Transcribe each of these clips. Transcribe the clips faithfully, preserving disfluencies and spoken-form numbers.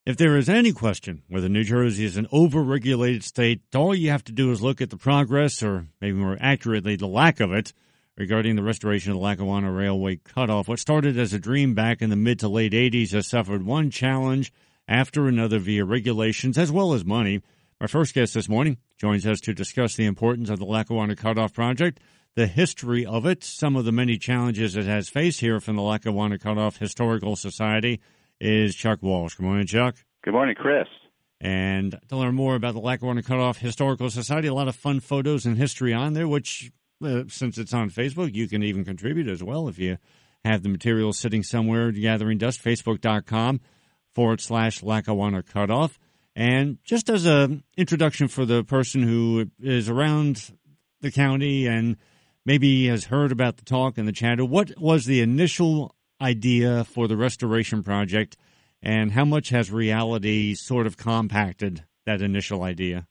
If there is any question whether New Jersey is an over-regulated state, all you have to do is look at the progress, or maybe more accurately, the lack of it, regarding the restoration of the Lackawanna Railway Cutoff. What started as a dream back in the mid to late eighties has suffered one challenge after another via regulations as well as money. Our first guest this morning joins us to discuss the importance of the Lackawanna Cutoff project, the history of it, some of the many challenges it has faced. Here from the Lackawanna Cutoff Historical Society is Chuck Walsh. Good morning, Chuck. Good morning, Chris. And to learn more about the Lackawanna Cutoff Historical Society, a lot of fun photos and history on there, which, uh, since it's on Facebook, you can even contribute as well if you have the materials sitting somewhere gathering dust, facebook.com forward slash Lackawanna Cutoff. And just as an introduction for the person who is around the county and maybe has heard about the talk and the chatter, what was the initial idea for the restoration project, and how much has reality sort of compacted that initial idea?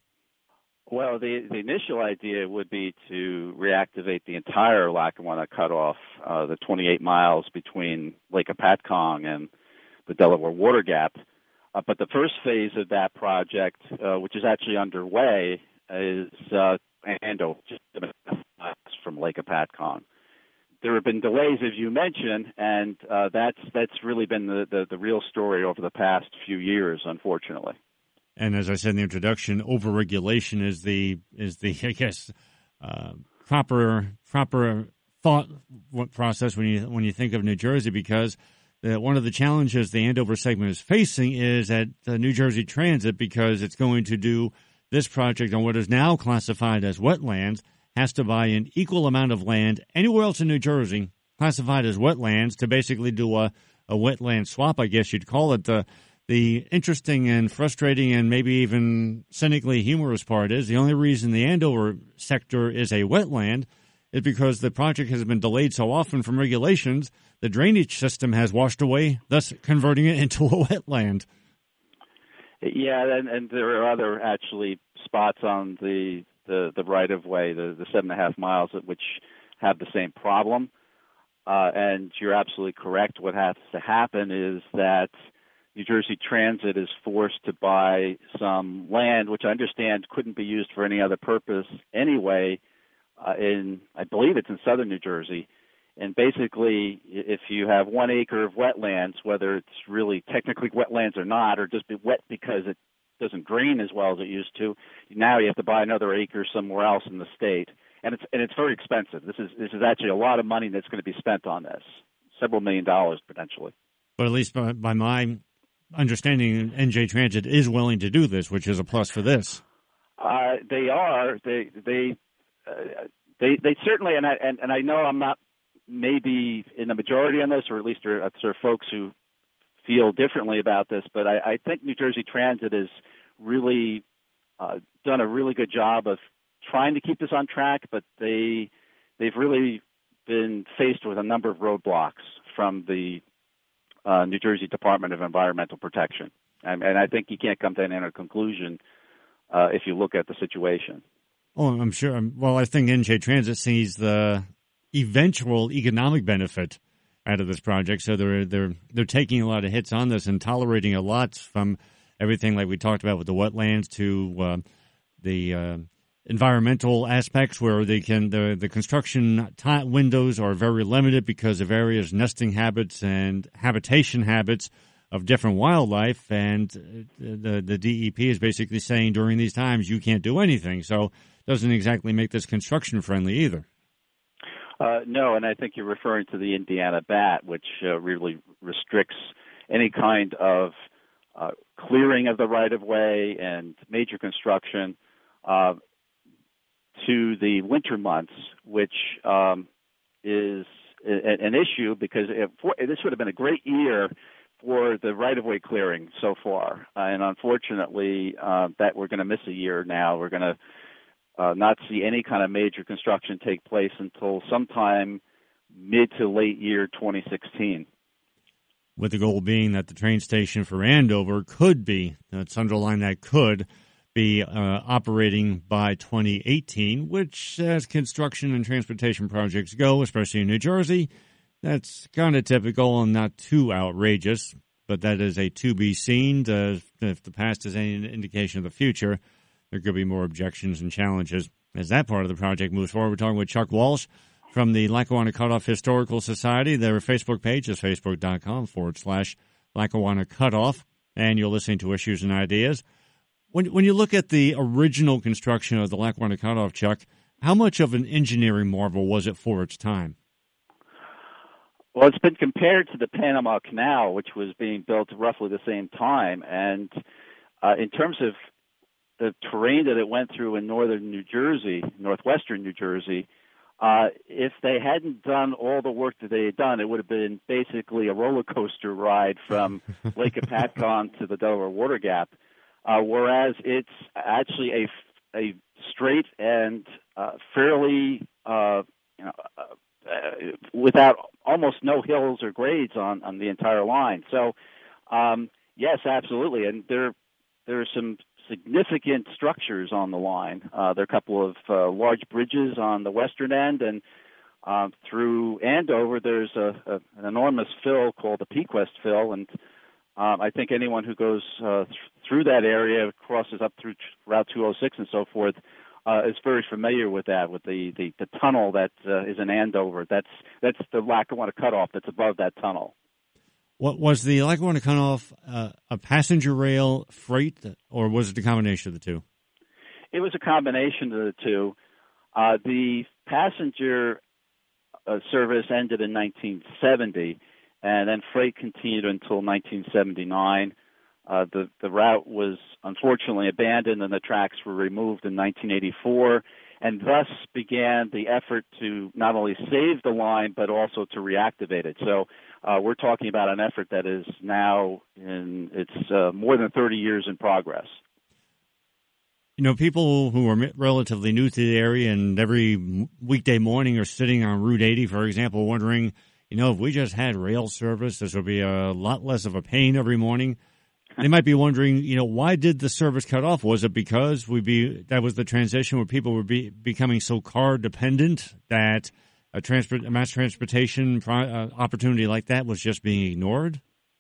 Well, the, the initial idea would be to reactivate the entire Lackawanna Cutoff, uh, the twenty-eight miles between Lake Apatcong and the Delaware Water Gap. Uh, but the first phase of that project, uh, which is actually underway, is uh, Andover, just miles from Lake Apatcong. There have been delays, as you mentioned, and uh, that's that's really been the, the, the real story over the past few years, unfortunately. And as I said in the introduction, overregulation is the is the I guess uh, proper proper thought process when you when you think of New Jersey, because uh, one of the challenges the Andover segment is facing is at uh, New Jersey Transit, because it's going to do this project on what is now classified as wetlands, has to buy an equal amount of land anywhere else in New Jersey classified as wetlands to basically do a, a wetland swap, I guess you'd call it. The, the interesting and frustrating and maybe even cynically humorous part is the only reason the Andover sector is a wetland is because the project has been delayed so often from regulations, the drainage system has washed away, thus converting it into a wetland. Yeah, and, and there are other actually spots on the the, the right-of-way, the, the seven and a half miles, which have the same problem. Uh, and you're absolutely correct. What has to happen is that New Jersey Transit is forced to buy some land, which I understand couldn't be used for any other purpose anyway, uh, in, I believe it's in southern New Jersey. And basically, if you have one acre of wetlands, whether it's really technically wetlands or not, or just be wet because it doesn't drain as well as it used to, now you have to buy another acre somewhere else in the state, and it's and it's very expensive. This is this is actually a lot of money that's going to be spent on this, several million dollars potentially. But at least by, by my understanding, N J Transit is willing to do this, which is a plus for this. Uh, they are. They they uh, they they certainly, and I and, and I know I'm not maybe in the majority on this, or at least there are, there are folks who feel differently about this, but I, I think New Jersey Transit has really uh, done a really good job of trying to keep this on track, but they they've really been faced with a number of roadblocks from the uh, New Jersey Department of Environmental Protection, and, and I think you can't come to any other conclusion uh, if you look at the situation. Oh, I'm sure. Well, I think N J Transit sees the eventual economic benefit out of this project, so they're they're they're taking a lot of hits on this and tolerating a lot, from everything like we talked about with the wetlands to uh, the uh, environmental aspects, where they can the the construction t- windows are very limited because of various nesting habits and habitation habits of different wildlife, and the the D E P is basically saying during these times you can't do anything, so it doesn't exactly make this construction friendly either. Uh, no, and I think you're referring to the Indiana Bat, which uh, really restricts any kind of uh, clearing of the right-of-way and major construction uh, to the winter months, which um, is a, an issue because it, for, this would have been a great year for the right-of-way clearing so far. Uh, and unfortunately, uh, that we're going to miss a year now. We're going to Uh, not see any kind of major construction take place until sometime mid to late year twenty sixteen. With the goal being that the train station for Andover could be, let's underline that, could be uh, operating by twenty eighteen, which as construction and transportation projects go, especially in New Jersey, that's kind of typical and not too outrageous. but that is a to be seen. Uh, if the past is any indication of the future, there could be more objections and challenges as that part of the project moves forward. We're talking with Chuck Walsh from the Lackawanna Cutoff Historical Society. Their Facebook page is facebook.com forward slash Lackawanna Cutoff, and you're listening to Issues and Ideas. When, when you look at the original construction of the Lackawanna Cutoff, Chuck, how much of an engineering marvel was it for its time? Well, it's been compared to the Panama Canal, which was being built roughly the same time, and uh, in terms of the terrain that it went through in northern New Jersey, northwestern New Jersey, uh, if they hadn't done all the work that they had done, it would have been basically a roller coaster ride from Lake Apatcon to the Delaware Water Gap, uh, whereas it's actually a, a straight and uh, fairly, uh, you know, uh, without almost no hills or grades on, on the entire line. So, um, yes, absolutely, and there there are some significant structures on the line. Uh, there are a couple of uh, large bridges on the western end, and uh, through Andover, there's a, a, an enormous fill called the Pequest Fill, and um, I think anyone who goes uh, th- through that area, crosses up through Route two oh six and so forth, uh, is very familiar with that, with the, the, the tunnel that uh, is in Andover. That's that's the Lackawanna Cutoff that's above that tunnel. What was the Lackawanna Cutoff uh, a passenger rail freight, or was it a combination of the two? It was a combination of the two. Uh, the passenger uh, service ended in nineteen seventy, and then freight continued until nineteen seventy-nine. Uh, the, the route was unfortunately abandoned, and the tracks were removed in nineteen eighty-four, and thus began the effort to not only save the line, but also to reactivate it. So uh, we're talking about an effort that is now in, it's uh, more than thirty years in progress. You know, people who are relatively new to the area and every weekday morning are sitting on Route eighty, for example, wondering, you know, if we just had rail service, this would be a lot less of a pain every morning. They might be wondering, you know, why did the service cut off? Was it because we be that was the transition where people were be, becoming so car dependent that a transport, a mass transportation pro, uh, opportunity like that was just being ignored?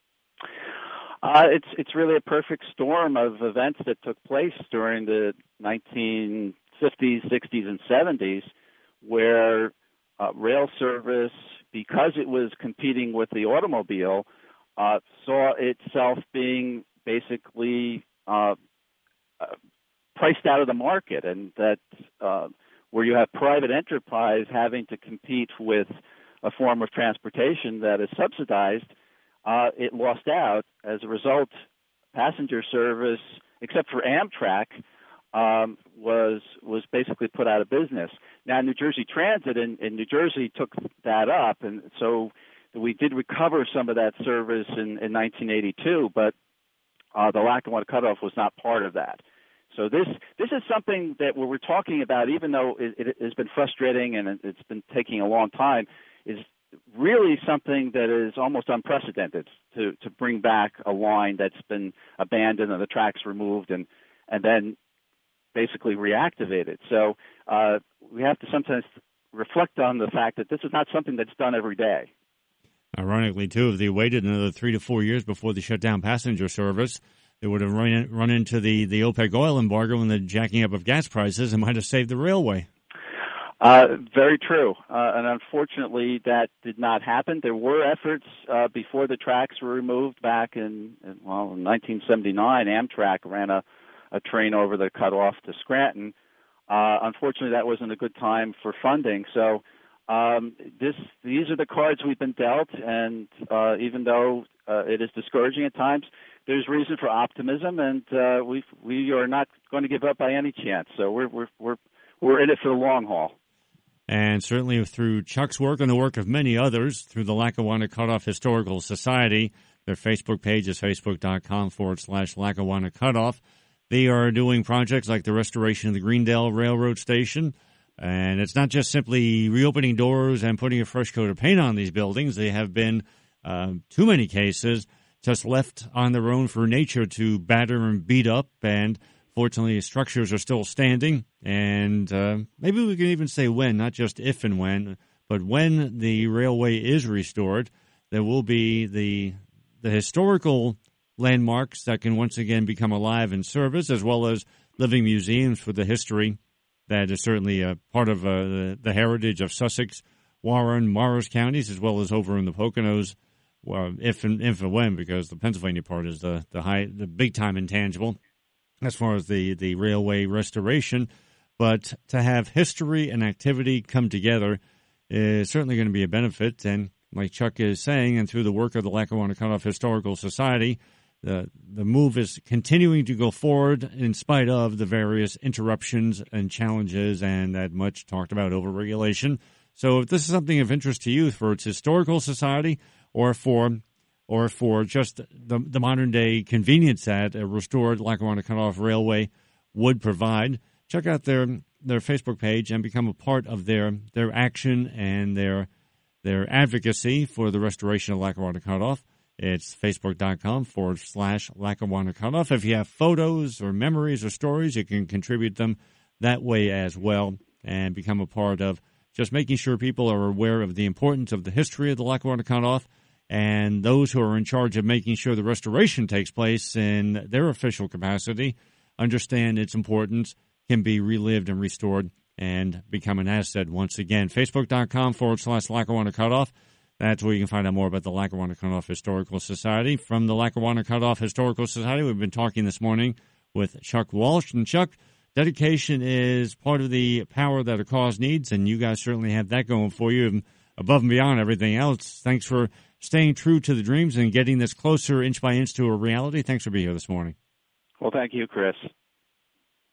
Uh, it's it's really a perfect storm of events that took place during the nineteen fifties, sixties, and seventies, where uh, rail service, because it was competing with the automobile, Uh, saw itself being basically uh, uh, priced out of the market, and that uh, where you have private enterprise having to compete with a form of transportation that is subsidized, uh, it lost out. As a result, passenger service, except for Amtrak, um, was was basically put out of business. Now, New Jersey Transit in, in New Jersey took that up, and so we did recover some of that service in, in nineteen eighty-two, but uh, the Lackawanna Cutoff was not part of that. So this this is something that we're talking about, even though it, it has been frustrating and it's been taking a long time, is really something that is almost unprecedented to, to bring back a line that's been abandoned and the tracks removed and, and then basically reactivated. So uh, we have to sometimes reflect on the fact that this is not something that's done every day. Ironically, too, if they waited another three to four years before they shut down passenger service, they would have run, in, run into the, the OPEC oil embargo and the jacking up of gas prices and might have saved the railway. Uh, very true. Uh, and unfortunately, that did not happen. There were efforts uh, before the tracks were removed back in, in, well, in nineteen seventy-nine. Amtrak ran a, a train over the cutoff to Scranton. Uh, unfortunately, that wasn't a good time for funding. So Um, this, these are the cards we've been dealt, and uh, even though uh, it is discouraging at times, there's reason for optimism, and uh, we we are not going to give up by any chance. So we're we're we're we're in it for the long haul. And certainly through Chuck's work and the work of many others, through the Lackawanna Cutoff Historical Society, their Facebook page is facebook.com forward slash Lackawanna Cutoff. They are doing projects like the restoration of the Greendale Railroad Station. And it's not just simply reopening doors and putting a fresh coat of paint on these buildings. They have been, uh, too many cases, just left on their own for nature to batter and beat up. And fortunately, structures are still standing. And uh, maybe we can even say when, not just if and when, but when the railway is restored, there will be the the historical landmarks that can once again become alive in service, as well as living museums for the history that is certainly a part of uh, the, the heritage of Sussex, Warren, Morris counties, as well as over in the Poconos, well, if and if and when, because the Pennsylvania part is the the high, the big time intangible as far as the, the railway restoration. But to have history and activity come together is certainly going to be a benefit. And like Chuck is saying, and through the work of the Lackawanna Cutoff Historical Society, the the move is continuing to go forward in spite of the various interruptions and challenges and that much talked about overregulation. So if this is something of interest to you for its historical society or for or for just the, the modern-day convenience that a restored Lackawanna Cutoff Railway would provide, check out their their Facebook page and become a part of their their action and their their advocacy for the restoration of Lackawanna Cutoff. It's facebook.com forward slash Lackawanna Cutoff. If you have photos or memories or stories, you can contribute them that way as well and become a part of just making sure people are aware of the importance of the history of the Lackawanna Cutoff, and those who are in charge of making sure the restoration takes place in their official capacity understand its importance, can be relived and restored, and become an asset once again. Facebook.com forward slash Lackawanna Cutoff. That's where you can find out more about the Lackawanna Cutoff Historical Society. From the Lackawanna Cutoff Historical Society, we've been talking this morning with Chuck Walsh. And Chuck, dedication is part of the power that a cause needs, and you guys certainly have that going for you above and beyond everything else. Thanks for staying true to the dreams and getting this closer inch by inch to a reality. Thanks for being here this morning. Well, thank you, Chris.